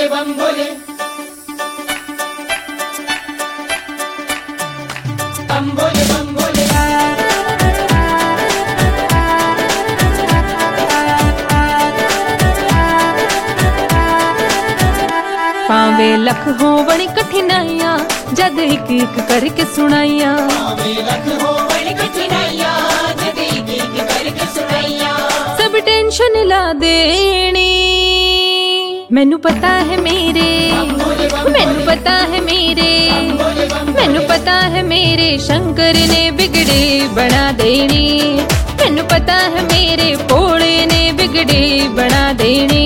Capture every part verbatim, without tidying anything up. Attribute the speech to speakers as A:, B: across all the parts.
A: बम भोले, बम भोले बम भोले।
B: पावे लख हो बड़ी कठिनाइयां जद एक एक करके सुनाइया,
A: पावे लख हो बड़ी कठिनाइयां जद एक एक करके सुनाइया।
B: सब टेंशन ला देनी मैनू पता है मेरे, मैनू पता है मेरे, मैनू पता है मेरे शंकर ने बिगड़े बना देनी, मैनू पता है मेरे भोले ने बिगड़े बना देनी।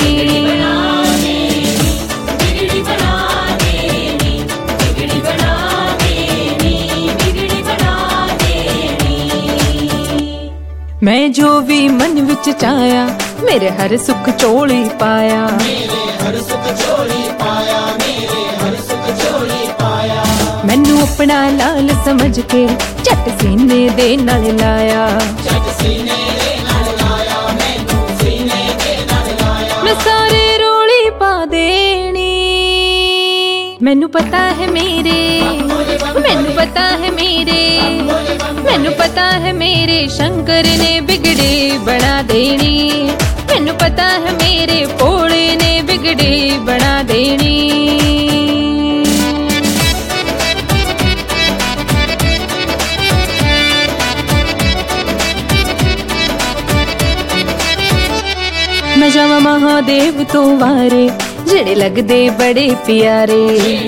B: मैं जो भी मन विच चाया मेरे हर सुख चोली पाया,
A: मेरे हर सुख चोली पाया, मेरे हर सुख चोली पाया।
B: मैनू अपना लाल समझ के झट सीने दे नाल लाया,
A: झट सीने दे नाल लाया, मैनू सीने दे नाल लाया।
B: मैं सारे रोली पा देनी मैनू पता है मेरे, मैनू पता है मेरे, मैनू पता है मेरे शंकर ने बिगड़े बना देनी, मैनू पता है मेरे भोले ने बिगड़े बना देनी। मैं जावा महादेव तो वारे जेड़े लगदे बड़े प्यारे,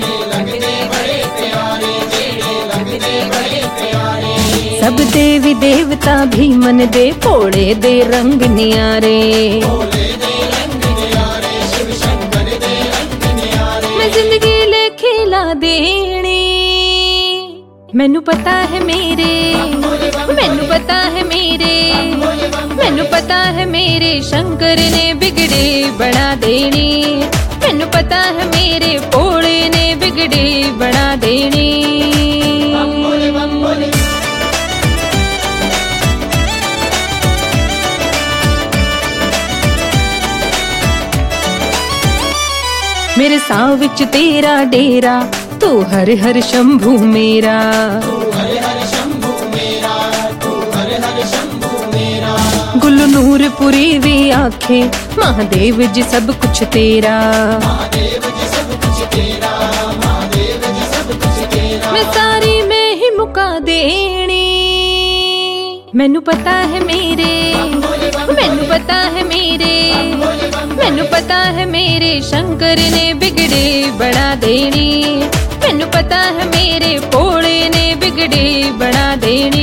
B: सब देवी देवता भी मन दे भोले दे रंग नियारे। मैं जिंदगी ले खिला देनी मैनू पता है मेरे, मैनू पता है मेरे, मैनू पता है मेरे शंकर ने बिगड़े बना देनी, मैनू पता है मेरे भोले ने बिगड़े बना देनी।
A: बम भोले बम भोले,
B: मेरे साह विच तेरा डेरा तू हर हर शंभू मेरा,
A: तू हर हर शंभू मेरा, तू हर हर शंभू मेरा।
B: गुल नूरपुरी भी आखे महादेव जी सब कुछ तेरा,
A: महादेव जी सब कुछ तेरा, महादेव जी सब कुछ तेरा।
B: मैं सारी में ही मुका देनी मैनू पता है मेरे, मैनू पता है मेरे, मैनू पता है मेरे शंकर ने बिगड़े बना देनी, मैनू पता है मेरे भोले ने बिगड़े बना देनी।